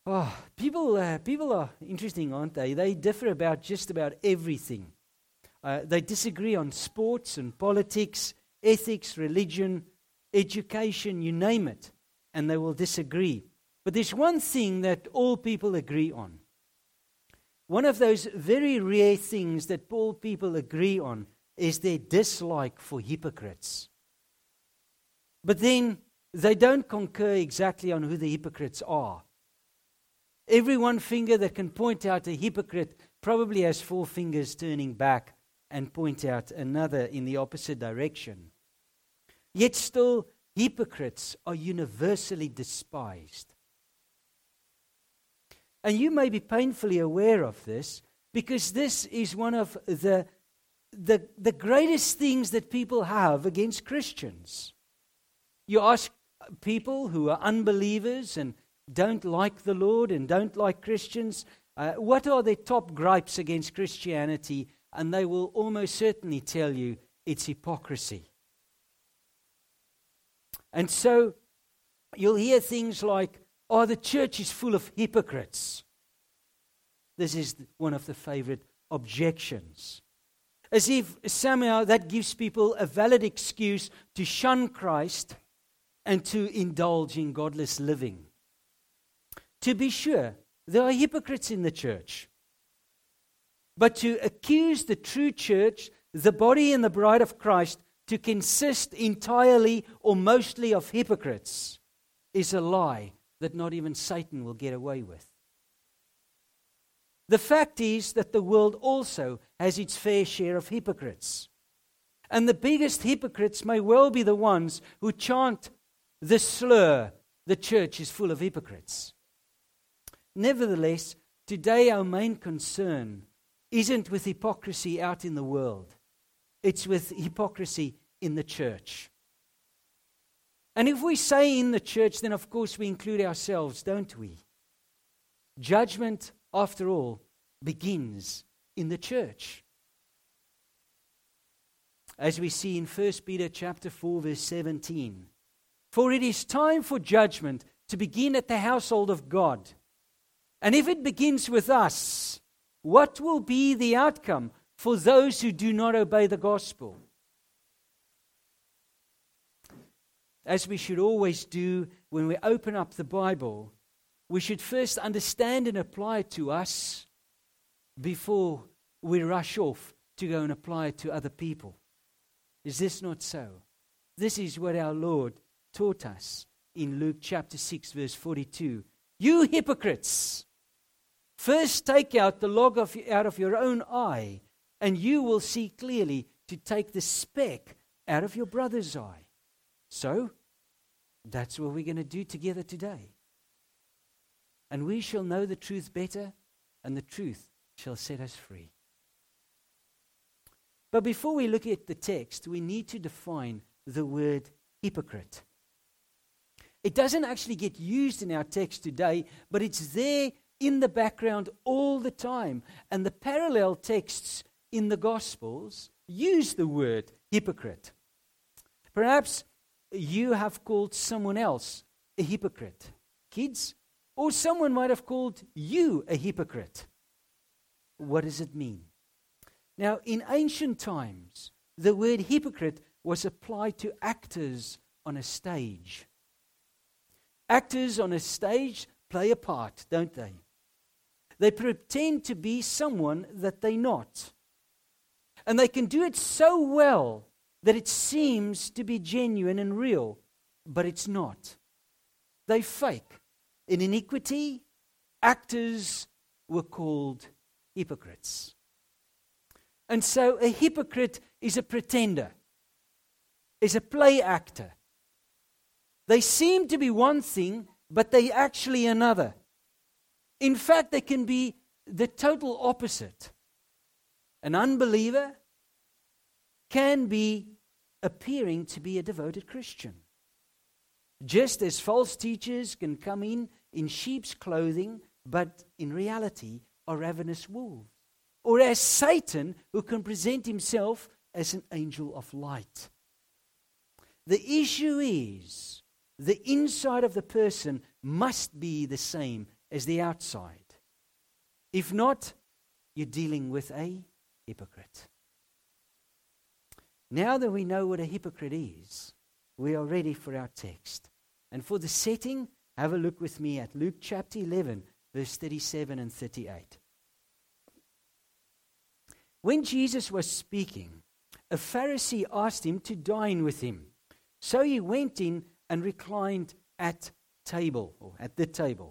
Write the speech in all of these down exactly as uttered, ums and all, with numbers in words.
Oh, people, uh, people are interesting, aren't they? They differ about just about everything. Uh, they disagree on sports and politics, ethics, religion, education, you name it, and they will disagree. But there's one thing that all people agree on. One of those very rare things that all people agree on is their dislike for hypocrites. But then they don't concur exactly on who the hypocrites are. Every one finger that can point out a hypocrite probably has four fingers turning back and point out another in the opposite direction. Yet still, hypocrites are universally despised. And you may be painfully aware of this, because this is one of the, the, the greatest things that people have against Christians. You ask people who are unbelievers and don't like the Lord and don't like Christians, uh, what are their top gripes against Christianity? And they will almost certainly tell you it's hypocrisy. And so you'll hear things like, oh, the church is full of hypocrites. This is one of the favorite objections. As if somehow that gives people a valid excuse to shun Christ and to indulge in godless living. To be sure, there are hypocrites in the church. But to accuse the true church, the body and the bride of Christ, to consist entirely or mostly of hypocrites is a lie that not even Satan will get away with. The fact is that the world also has its fair share of hypocrites. And the biggest hypocrites may well be the ones who chant the slur, the church is full of hypocrites. Nevertheless, today our main concern isn't with hypocrisy out in the world. It's with hypocrisy in the church. And if we say in the church, then of course we include ourselves, don't we? Judgment, after all, begins in the church. As we see in First Peter chapter four, verse seventeen. For it is time for judgment to begin at the household of God. And if it begins with us, what will be the outcome for those who do not obey the gospel? As we should always do when we open up the Bible, we should first understand and apply it to us before we rush off to go and apply it to other people. Is this not so? This is what our Lord taught us in Luke chapter six, verse forty-two. You hypocrites! First take out the log of, out of your own eye, and you will see clearly to take the speck out of your brother's eye. So, that's what we're going to do together today. And we shall know the truth better, and the truth shall set us free. But before we look at the text, we need to define the word hypocrite. It doesn't actually get used in our text today, but it's there in the background all the time. And the parallel texts in the Gospels use the word hypocrite. Perhaps you have called someone else a hypocrite, kids, or someone might have called you a hypocrite. What does it mean? Now, in ancient times, the word hypocrite was applied to actors on a stage. Actors on a stage play a part, don't they? They pretend to be someone that they're not. And they can do it so well that it seems to be genuine and real, but it's not. They fake. In iniquity, actors were called hypocrites. And so a hypocrite is a pretender, is a play actor. They seem to be one thing, but they actually another. In fact, they can be the total opposite. An unbeliever can be appearing to be a devoted Christian. Just as false teachers can come in in sheep's clothing, but in reality are ravenous wolves. Or as Satan, who can present himself as an angel of light. The issue is, the inside of the person must be the same as the outside. If not, you're dealing with a hypocrite. Now that we know what a hypocrite is, we are ready for our text. And for the setting, have a look with me at Luke chapter eleven, verse thirty-seven and thirty-eight. When Jesus was speaking, a Pharisee asked him to dine with him. So he went in and reclined at table, or at the table.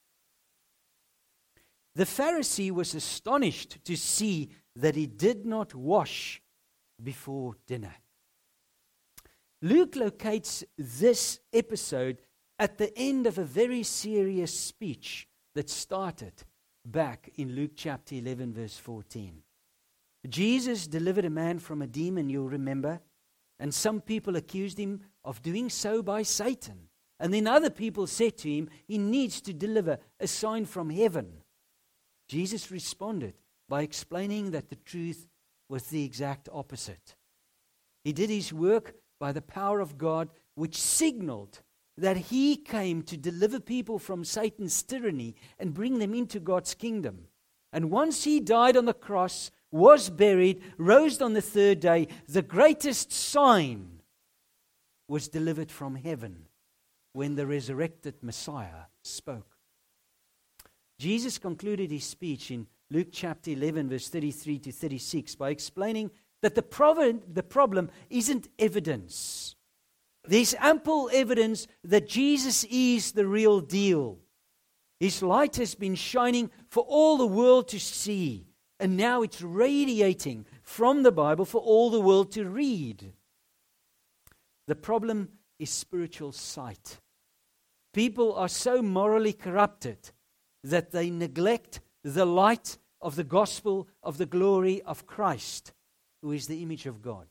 The Pharisee was astonished to see that he did not wash before dinner. Luke locates this episode at the end of a very serious speech that started back in Luke chapter eleven, verse fourteen. Jesus delivered a man from a demon, you'll remember, and some people accused him of doing so by Satan. And then other people said to him, he needs to deliver a sign from heaven. Jesus responded by explaining that the truth was the exact opposite. He did his work by the power of God, which signaled that he came to deliver people from Satan's tyranny and bring them into God's kingdom. And once he died on the cross, was buried, rose on the third day, the greatest sign was delivered from heaven when the resurrected Messiah spoke. Jesus concluded his speech in Luke chapter eleven, verse thirty-three to thirty-six by explaining that the problem, the problem isn't evidence. There's ample evidence that Jesus is the real deal. His light has been shining for all the world to see, and now it's radiating from the Bible for all the world to read. The problem is spiritual sight. People are so morally corrupted that they neglect the light of the gospel of the glory of Christ, who is the image of God.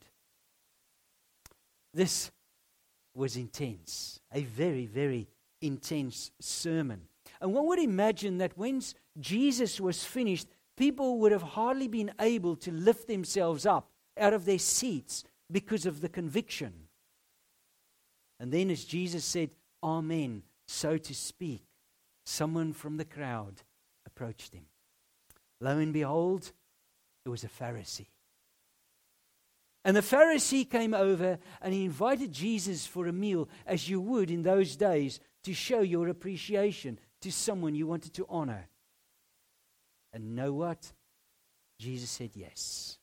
This was intense, a very, very intense sermon. And one would imagine that when Jesus was finished, people would have hardly been able to lift themselves up out of their seats because of the conviction. And then as Jesus said, Amen, so to speak, someone from the crowd approached him. Lo and behold, it was a Pharisee. And the Pharisee came over and he invited Jesus for a meal, as you would in those days, to show your appreciation to someone you wanted to honor. And know what? Jesus said yes.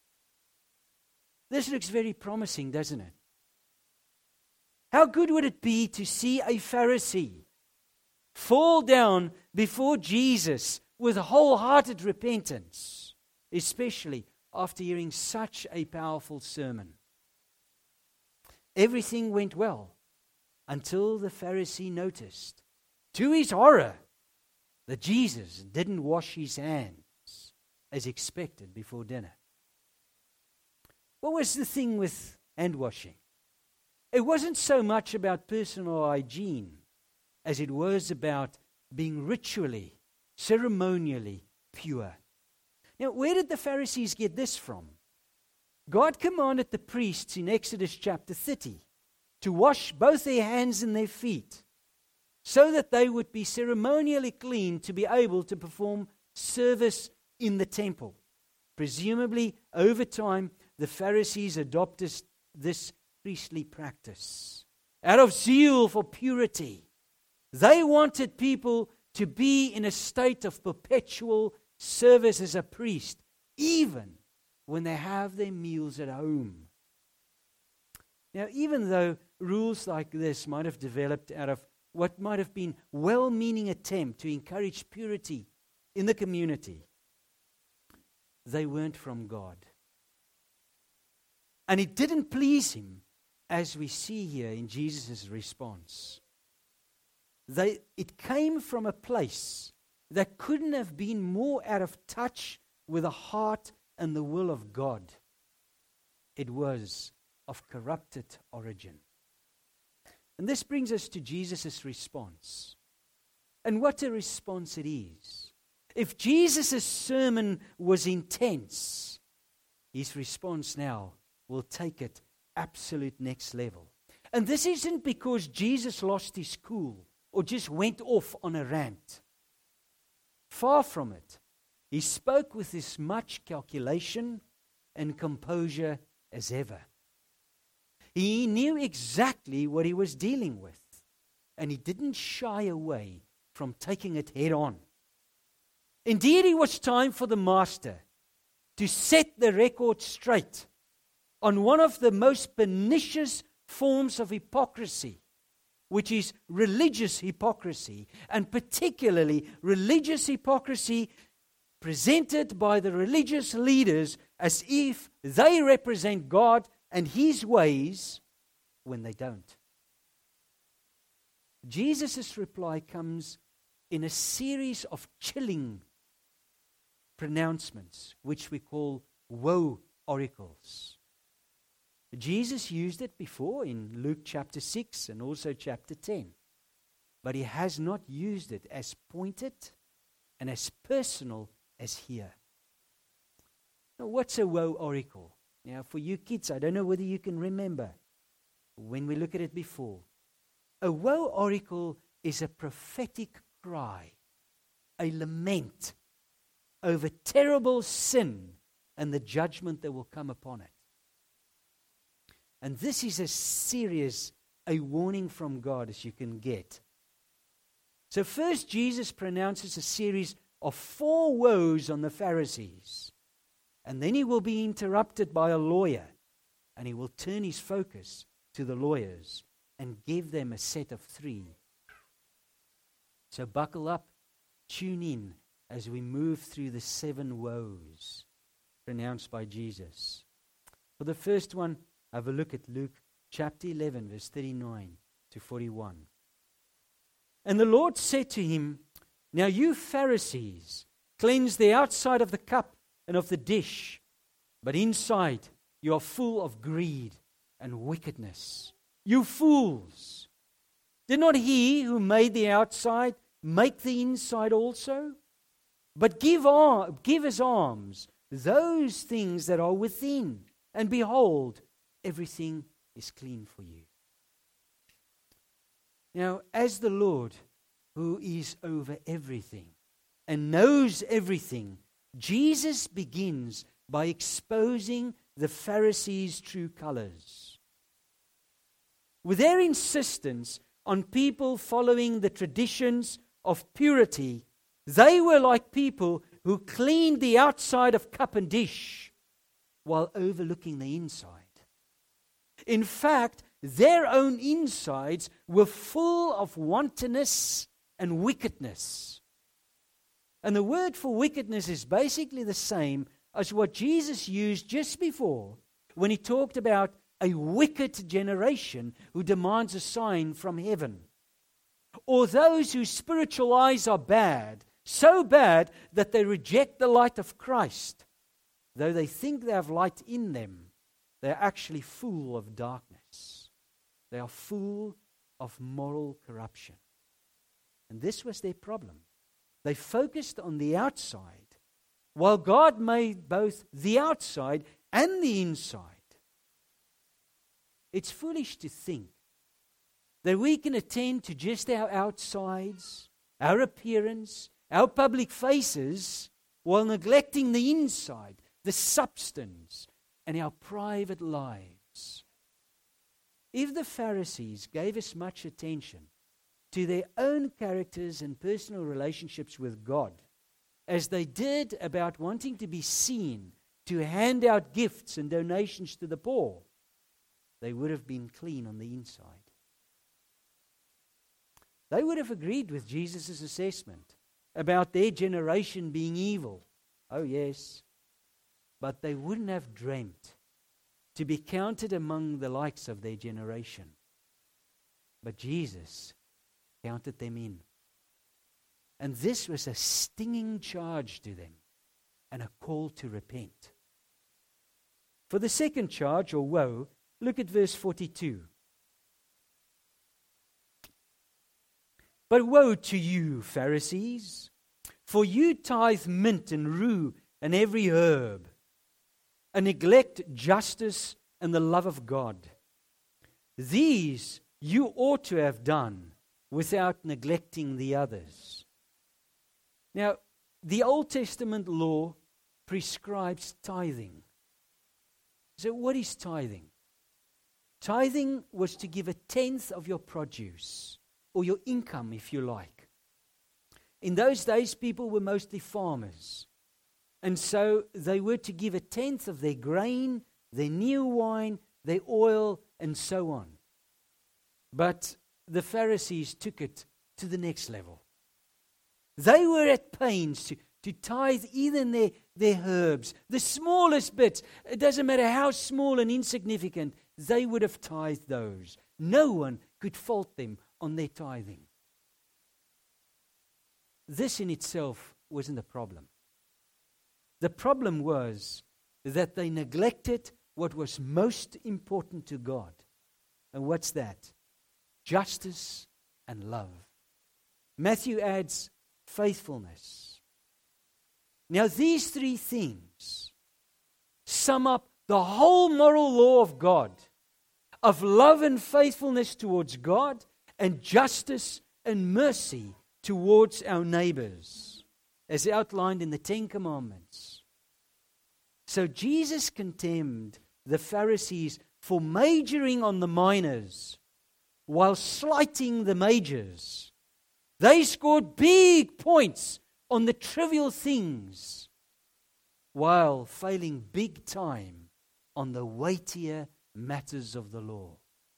This looks very promising, doesn't it? How good would it be to see a Pharisee fall down before Jesus with wholehearted repentance, especially after hearing such a powerful sermon? Everything went well until the Pharisee noticed, to his horror, that Jesus didn't wash his hands as expected before dinner. What was the thing with hand washing? It wasn't so much about personal hygiene as it was about being ritually, ceremonially pure. Now, where did the Pharisees get this from? God commanded the priests in Exodus chapter thirty to wash both their hands and their feet so that they would be ceremonially clean to be able to perform service in the temple. Presumably, over time, the Pharisees adopted this priestly practice out of zeal for purity. They wanted people to be in a state of perpetual service as a priest, even when they have their meals at home. Now, even though rules like this might have developed out of what might have been well-meaning attempt to encourage purity in the community, they weren't from God. And it didn't please him, as we see here in Jesus' response. They, it came from a place that couldn't have been more out of touch with the heart and the will of God. It was of corrupted origin. And this brings us to Jesus' response. And what a response it is. If Jesus' sermon was intense, his response now will take it absolute next level. And this isn't because Jesus lost his cool or just went off on a rant. Far from it. He spoke with as much calculation and composure as ever. He knew exactly what he was dealing with, and he didn't shy away from taking it head on. Indeed, it was time for the master to set the record straight on one of the most pernicious forms of hypocrisy, which is religious hypocrisy, and particularly religious hypocrisy presented by the religious leaders as if they represent God and His ways when they don't. Jesus' reply comes in a series of chilling pronouncements, which we call woe oracles. Jesus used it before in Luke chapter six and also chapter ten, but He has not used it as pointed and as personal as here. Now, what's a woe oracle? Now, for you kids, I don't know whether you can remember when we look at it before. A woe oracle is a prophetic cry, a lament over terrible sin and the judgment that will come upon it. And this is as serious a warning from God as you can get. So first, Jesus pronounces a series of four woes on the Pharisees. And then He will be interrupted by a lawyer. And He will turn His focus to the lawyers and give them a set of three. So buckle up, tune in as we move through the seven woes pronounced by Jesus. For the first one, have a look at Luke chapter eleven, verse thirty-nine to forty-one. And the Lord said to him, "Now you Pharisees cleanse the outside of the cup and of the dish, but inside you are full of greed and wickedness. You fools! Did not He who made the outside make the inside also? But give, ar- give as alms those things that are within, and behold, everything is clean for you." Now, as the Lord, who is over everything and knows everything, Jesus begins by exposing the Pharisees' true colors. With their insistence on people following the traditions of purity, they were like people who cleaned the outside of cup and dish while overlooking the inside. In fact, their own insides were full of wantonness and wickedness. And the word for wickedness is basically the same as what Jesus used just before when He talked about a wicked generation who demands a sign from heaven. Or those whose spiritual eyes are bad, so bad that they reject the light of Christ. Though they think they have light in them, they are actually full of darkness. They are full of moral corruption. And this was their problem. They focused on the outside, while God made both the outside and the inside. It's foolish to think that we can attend to just our outsides, our appearance, our public faces, while neglecting the inside, the substance, and our private lives. If the Pharisees gave as much attention to their own characters and personal relationships with God as they did about wanting to be seen to hand out gifts and donations to the poor, they would have been clean on the inside. They would have agreed with Jesus' assessment about their generation being evil. Oh yes. But they wouldn't have dreamt to be counted among the likes of their generation. But Jesus counted them in. And this was a stinging charge to them and a call to repent. For the second charge, or woe, look at verse forty-two. But woe to you, Pharisees, for you tithe mint and rue and every herb, and neglect justice and the love of God. These you ought to have done without neglecting the others. Now, the Old Testament law prescribes tithing. So what is tithing? Tithing was to give a tenth of your produce, or your income, if you like. In those days, people were mostly farmers. And so they were to give a tenth of their grain, their new wine, their oil, and so on. But the Pharisees took it to the next level. They were at pains to, to tithe even their, their herbs, the smallest bits. It doesn't matter how small and insignificant, they would have tithed those. No one could fault them on their tithing. This in itself wasn't a problem. The problem was that they neglected what was most important to God. And what's that? Justice and love. Matthew adds faithfulness. Now these three things sum up the whole moral law of God, of love and faithfulness towards God, and justice and mercy towards our neighbors, as outlined in the Ten Commandments. So Jesus condemned the Pharisees for majoring on the minors while slighting the majors. They scored big points on the trivial things while failing big time on the weightier matters of the law.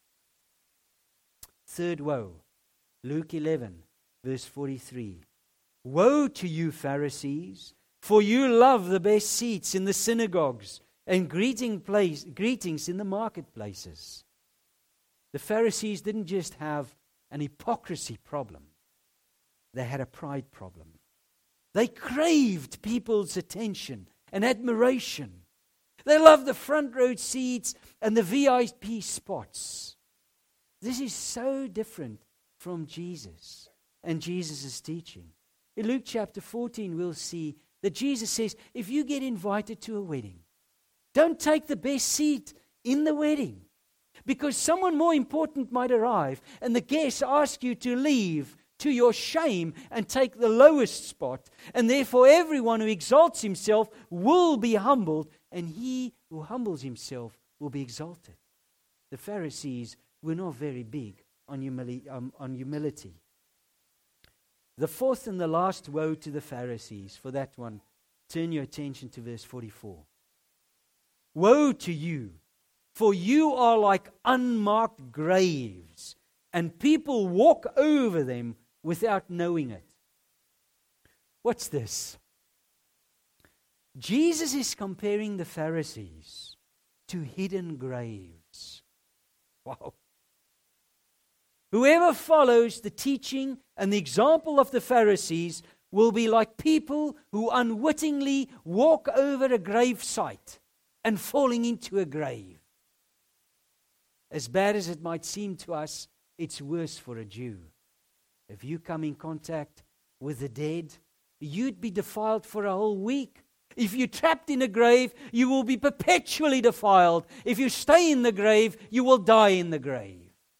Third woe, Luke eleven, verse forty-three. Woe to you, Pharisees, for you love the best seats in the synagogues and greeting place, greetings in the marketplaces. The Pharisees didn't just have an hypocrisy problem. They had a pride problem. They craved people's attention and admiration. They loved the front row seats and the V I P spots. This is so different from Jesus and Jesus' teaching. In Luke chapter fourteen, we'll see that Jesus says, if you get invited to a wedding, don't take the best seat in the wedding, because someone more important might arrive and the guests ask you to leave to your shame and take the lowest spot. And therefore everyone who exalts himself will be humbled, and he who humbles himself will be exalted. The Pharisees were not very big on, humili- um, on humility. The fourth and the last woe to the Pharisees, for that one, turn your attention to verse forty-four. Woe to you, for you are like unmarked graves, and people walk over them without knowing it. What's this? Jesus is comparing the Pharisees to hidden graves. Wow. Whoever follows the teaching and the example of the Pharisees will be like people who unwittingly walk over a grave site and falling into a grave. As bad as it might seem to us, it's worse for a Jew. If you come in contact with the dead, you'd be defiled for a whole week. If you're trapped in a grave, you will be perpetually defiled. If you stay in the grave, you will die in the grave.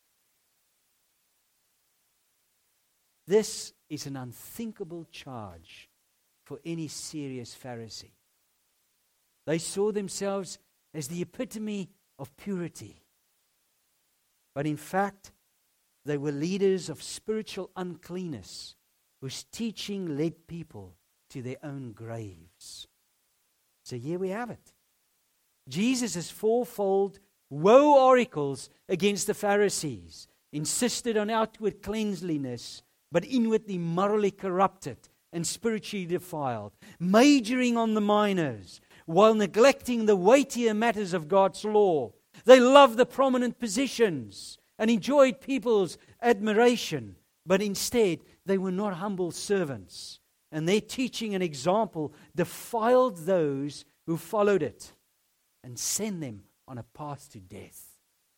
This is an unthinkable charge for any serious Pharisee. They saw themselves as the epitome of purity. But in fact, they were leaders of spiritual uncleanness whose teaching led people to their own graves. So here we have it. Jesus' fourfold woe oracles against the Pharisees insisted on outward cleanliness, but inwardly morally corrupted and spiritually defiled, majoring on the minors while neglecting the weightier matters of God's law. They loved the prominent positions and enjoyed people's admiration, but instead they were not humble servants, and their teaching and example defiled those who followed it and sent them on a path to death.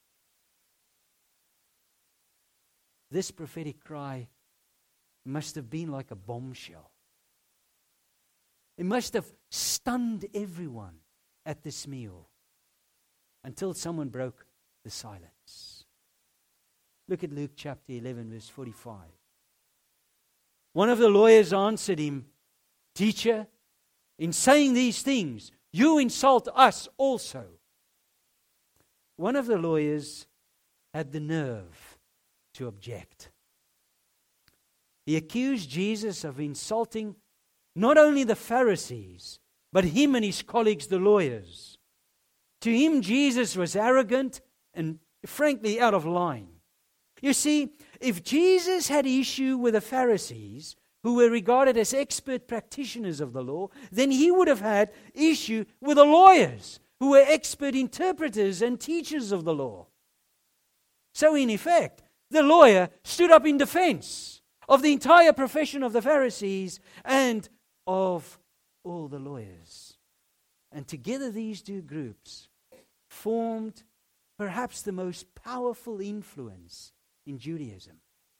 This prophetic cry must have been like a bombshell. It must have stunned everyone at this meal until someone broke the silence. Look at Luke chapter eleven, verse forty-five. One of the lawyers answered him, Teacher, in saying these things, you insult us also. One of the lawyers had the nerve to object. He accused Jesus of insulting not only the Pharisees, but him and his colleagues, the lawyers. To him, Jesus was arrogant and frankly out of line. You see, if Jesus had issue with the Pharisees, who were regarded as expert practitioners of the law, then he would have had issue with the lawyers, who were expert interpreters and teachers of the law. So in effect, the lawyer stood up in defense of the entire profession of the Pharisees and of all the lawyers. And together these two groups formed perhaps the most powerful influence in Judaism.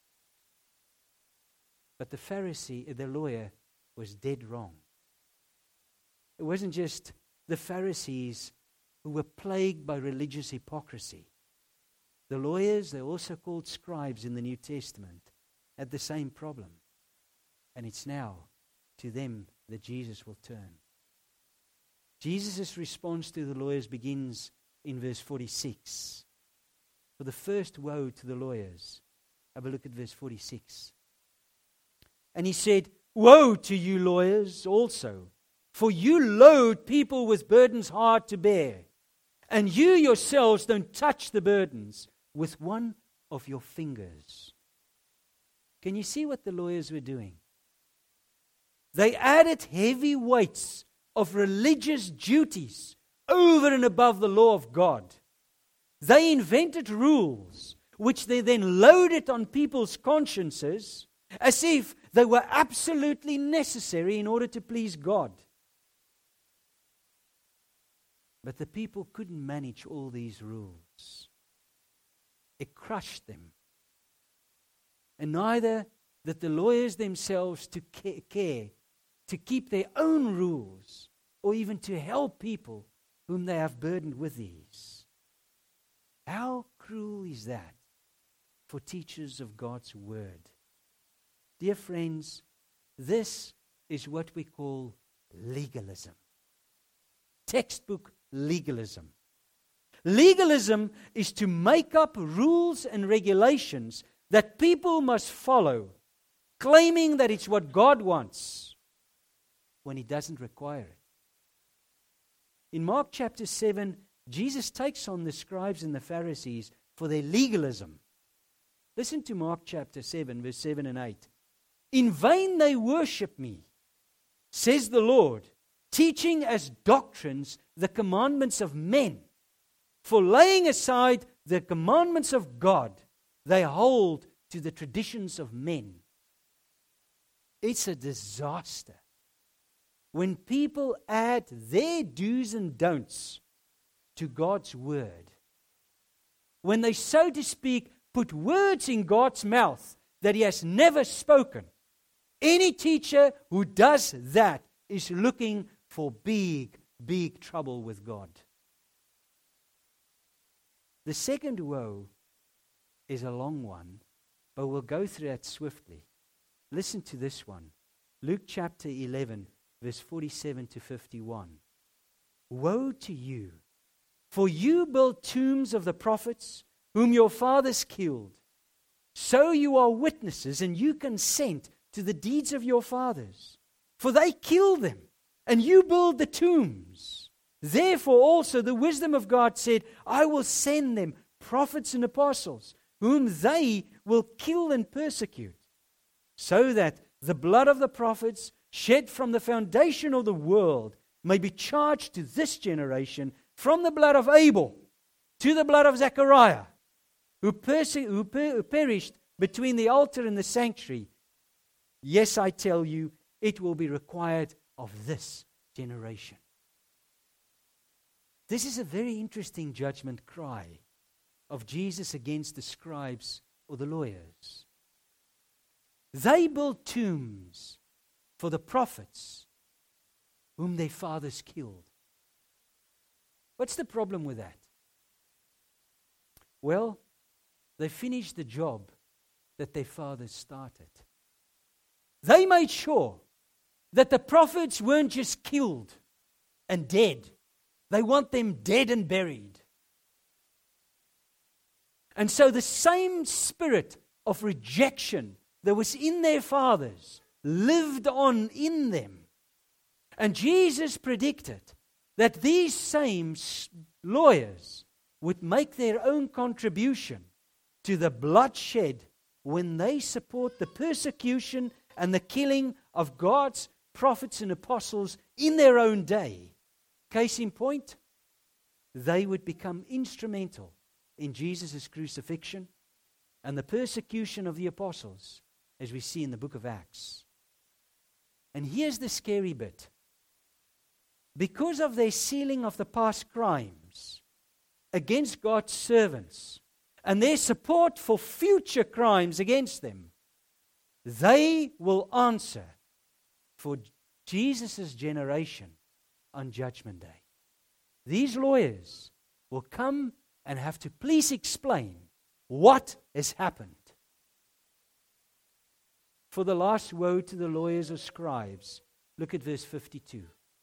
But the Pharisee, the lawyer, was dead wrong. It wasn't just the Pharisees who were plagued by religious hypocrisy. The lawyers, they're also called scribes in the New Testament, had the same problem. And it's now to them that Jesus will turn. Jesus' response to the lawyers begins in verse forty-six. For the first woe to the lawyers, have a look at verse forty-six. And he said, woe to you lawyers also, for you load people with burdens hard to bear, and you yourselves don't touch the burdens with one of your fingers. Can you see what the lawyers were doing? They added heavy weights of religious duties over and above the law of God. They invented rules which they then loaded on people's consciences as if they were absolutely necessary in order to please God. But the people couldn't manage all these rules. It crushed them. And neither did the lawyers themselves to care to keep their own rules or even to help people whom they have burdened with these. How cruel is that for teachers of God's word? Dear friends, this is what we call legalism. Textbook legalism. Legalism is to make up rules and regulations that people must follow, claiming that it's what God wants when He doesn't require it. In Mark chapter seven, Jesus takes on the scribes and the Pharisees for their legalism. Listen to Mark chapter seven, verse seven and eight. In vain they worship me, says the Lord, teaching as doctrines the commandments of men. For laying aside the commandments of God, they hold to the traditions of men. It's a disaster when people add their do's and don'ts to God's word. When they, so to speak, put words in God's mouth that He has never spoken. Any teacher who does that is looking for big, big trouble with God. The second woe is a long one, but we'll go through that swiftly. Listen to this one. Luke chapter eleven, verse forty-seven to fifty-one. Woe to you, for you build tombs of the prophets whom your fathers killed. So you are witnesses, and you consent to the deeds of your fathers. For they killed them, and you build the tombs. Therefore also the wisdom of God said, I will send them prophets and apostles, whom they will kill and persecute, so that the blood of the prophets shed from the foundation of the world may be charged to this generation, from the blood of Abel to the blood of Zechariah, who, perse- who, per- who perished between the altar and the sanctuary. Yes, I tell you, it will be required of this generation. This is a very interesting judgment cry of Jesus against the scribes or the lawyers. They built tombs for the prophets whom their fathers killed. What's the problem with that? Well, they finished the job that their fathers started. They made sure that the prophets weren't just killed and dead. They want them dead and buried. And so the same spirit of rejection that was in their fathers lived on in them. And Jesus predicted that these same lawyers would make their own contribution to the bloodshed when they support the persecution and the killing of God's prophets and apostles in their own day. Case in point, they would become instrumental in Jesus' crucifixion and the persecution of the apostles, as we see in the book of Acts. And here's the scary bit. Because of their sealing of the past crimes against God's servants and their support for future crimes against them, they will answer for Jesus' generation on Judgment Day. These lawyers will come and have to please explain what has happened. For the last woe to the lawyers or scribes, look at verse fifty-two.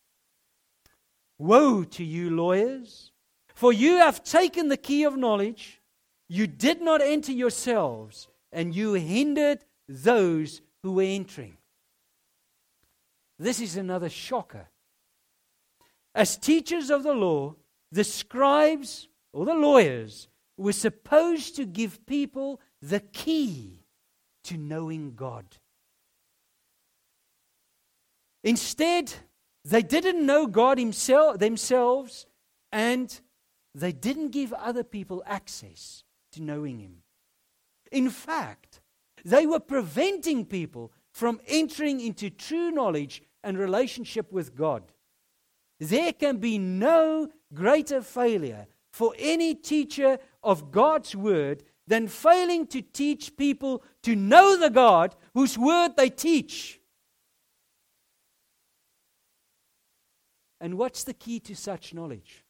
Woe to you, lawyers, for you have taken the key of knowledge. You did not enter yourselves, and you hindered those who were entering. This is another shocker. As teachers of the law, the scribes or the lawyers were supposed to give people the key to knowing God. Instead, they didn't know God himself, themselves, and they didn't give other people access to knowing Him. In fact, they were preventing people from entering into true knowledge and relationship with God. There can be no greater failure for any teacher of God's Word than failing to teach people to know the God whose Word they teach. And what's the key to such knowledge?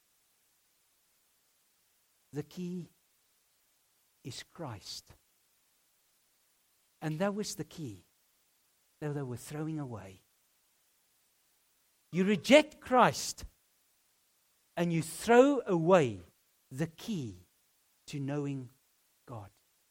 The key is Christ. And that was the key that they were throwing away. You reject Christ and you throw away the key to knowing God.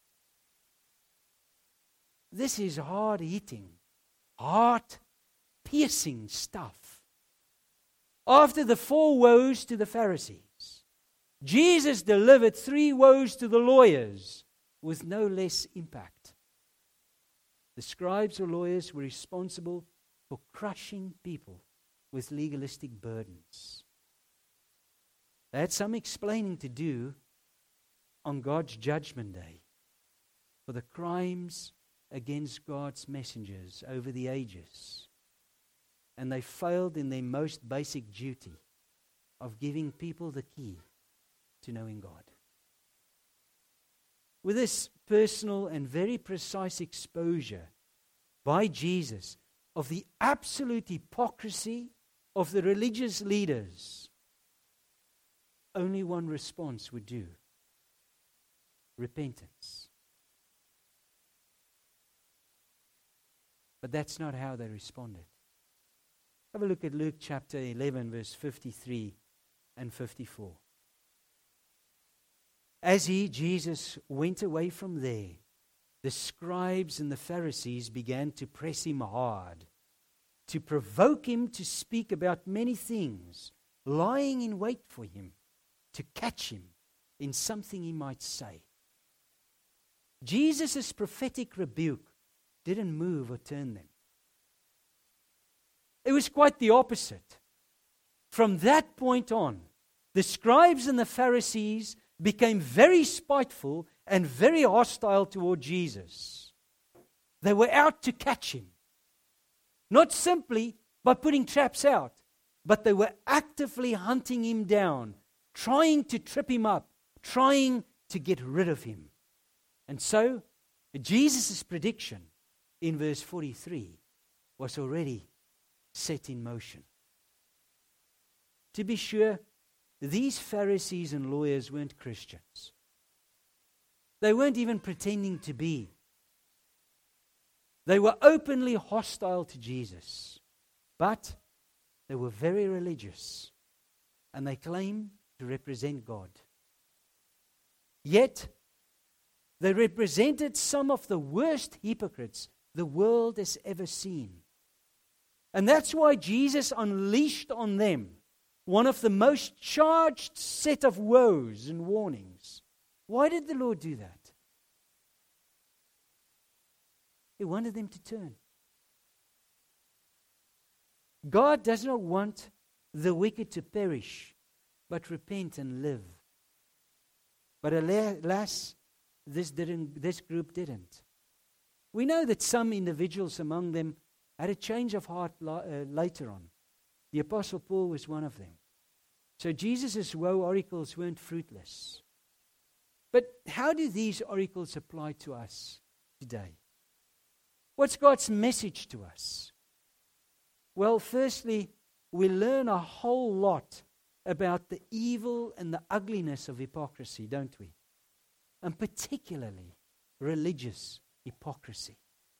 This is hard-hitting, heart-piercing stuff. After the four woes to the Pharisees, Jesus delivered three woes to the lawyers with no less impact. The scribes or lawyers were responsible for crushing people with legalistic burdens. They had some explaining to do on God's judgment day for the crimes against God's messengers over the ages. And they failed in their most basic duty of giving people the key to knowing God. With this personal and very precise exposure by Jesus of the absolute hypocrisy of the religious leaders, only one response would do: repentance. But that's not how they responded. Have a look at Luke chapter eleven, verse fifty-three and fifty-four. As he, Jesus, went away from there, the scribes and the Pharisees began to press him hard, to provoke him to speak about many things, lying in wait for him, to catch him in something he might say. Jesus' prophetic rebuke didn't move or turn them. It was quite the opposite. From that point on, the scribes and the Pharisees became very spiteful and very hostile toward Jesus. They were out to catch him. Not simply by putting traps out, but they were actively hunting him down, trying to trip him up, trying to get rid of him. And so, Jesus' prediction in verse forty-three was already set in motion. To be sure, these Pharisees and lawyers weren't Christians. They weren't even pretending to be. They were openly hostile to Jesus. But they were very religious, and they claimed to represent God. Yet, they represented some of the worst hypocrites the world has ever seen. And that's why Jesus unleashed on them one of the most charged set of woes and warnings. Why did the Lord do that? He wanted them to turn. God does not want the wicked to perish, but repent and live. But alas, this didn't. This group didn't. We know that some individuals among them had a change of heart uh, later on. The Apostle Paul was one of them. So Jesus' woe oracles weren't fruitless. But how do these oracles apply to us today? What's God's message to us? Well, firstly, we learn a whole lot about the evil and the ugliness of hypocrisy, don't we? And particularly religious hypocrisy.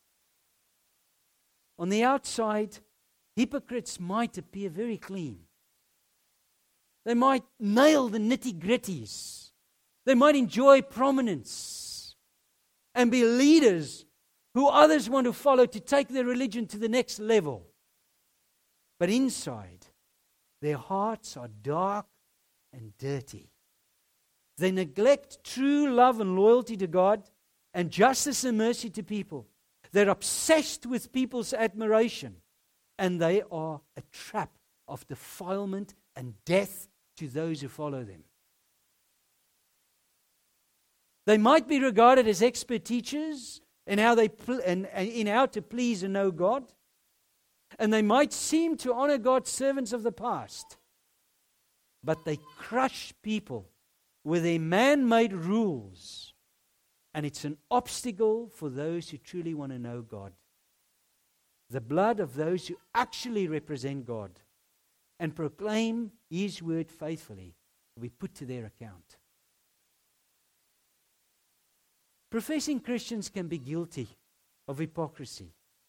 On the outside, hypocrites might appear very clean. They might nail the nitty-gritties. They might enjoy prominence and be leaders who others want to follow to take their religion to the next level. But inside, their hearts are dark and dirty. They neglect true love and loyalty to God and justice and mercy to people. They're obsessed with people's admiration, and they are a trap of defilement and death to those who follow them. They might be regarded as expert teachers in how they pl- and, and in how to please and know God, and they might seem to honor God's servants of the past, but they crush people with their man-made rules, and it's an obstacle for those who truly want to know God. The blood of those who actually represent God and proclaim His word faithfully will be put to their account. Professing Christians can be guilty of hypocrisy.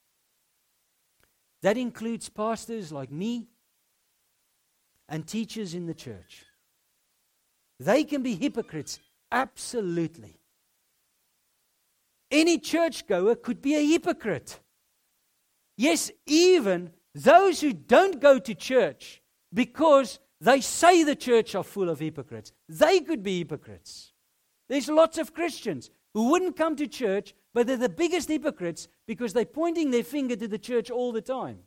That includes pastors like me and teachers in the church. They can be hypocrites, absolutely. Any churchgoer could be a hypocrite. Yes, even those who don't go to church because they say the church are full of hypocrites, they could be hypocrites. There's lots of Christians who wouldn't come to church, but they're the biggest hypocrites because they're pointing their finger to the church all the time.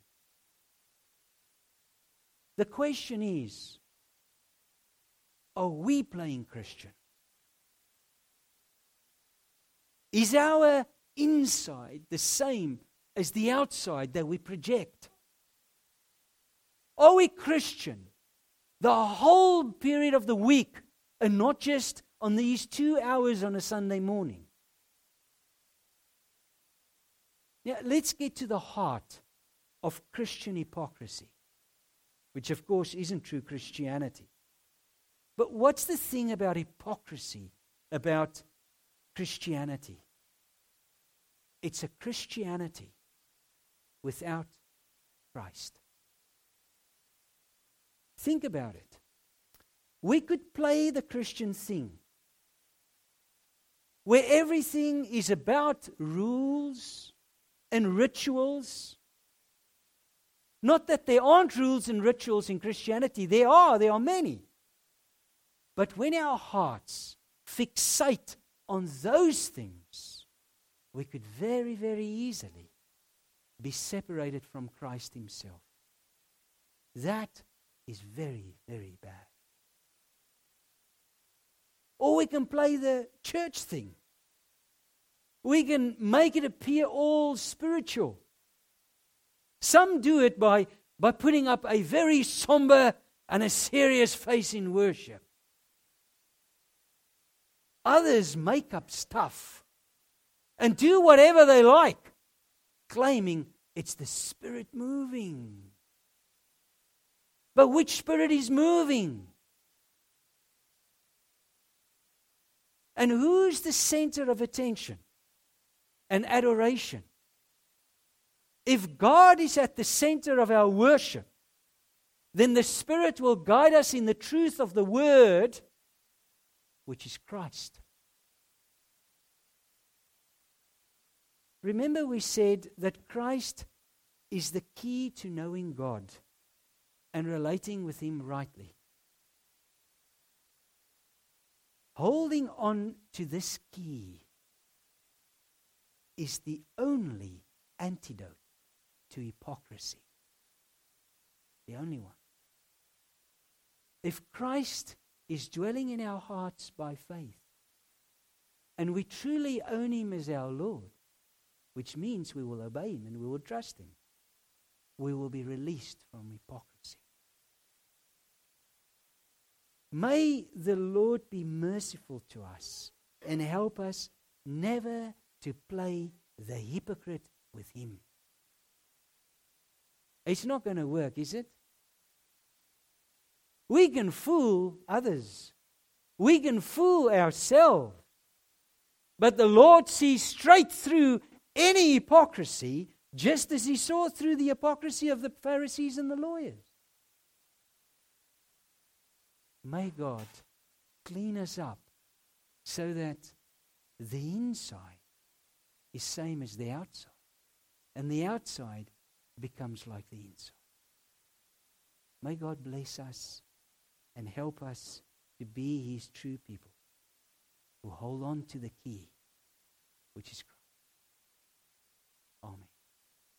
The question is, are we playing Christian? Is our inside the same as the outside that we project? Are we Christian the whole period of the week and not just on these two hours on a Sunday morning? Now, let's get to the heart of Christian hypocrisy, which of course isn't true Christianity. But what's the thing about hypocrisy, about Christianity? It's a Christianity without Christ. Think about it. We could play the Christian thing, where everything is about rules and rituals. Not that there aren't rules and rituals in Christianity. There are, there are many. But when our hearts fixate on those things, we could very, very easily be separated from Christ Himself. That is very, very bad. Or we can play the church thing. We can make it appear all spiritual. Some do it by, by putting up a very somber and a serious face in worship. Others make up stuff and do whatever they like, claiming it's the Spirit moving. But which Spirit is moving? And who's the center of attention and adoration? If God is at the center of our worship, then the Spirit will guide us in the truth of the Word, which is Christ. Remember, we said that Christ is the key to knowing God and relating with Him rightly. Holding on to this key is the only antidote to hypocrisy. The only one. If Christ is dwelling in our hearts by faith, and we truly own Him as our Lord, which means we will obey Him and we will trust Him, we will be released from hypocrisy. May the Lord be merciful to us and help us never to play the hypocrite with Him. It's not going to work, is it? We can fool others. We can fool ourselves. But the Lord sees straight through any hypocrisy, just as He saw through the hypocrisy of the Pharisees and the lawyers. May God clean us up so that the inside is same as the outside, and the outside becomes like the inside. May God bless us and help us to be His true people who hold on to the key, which is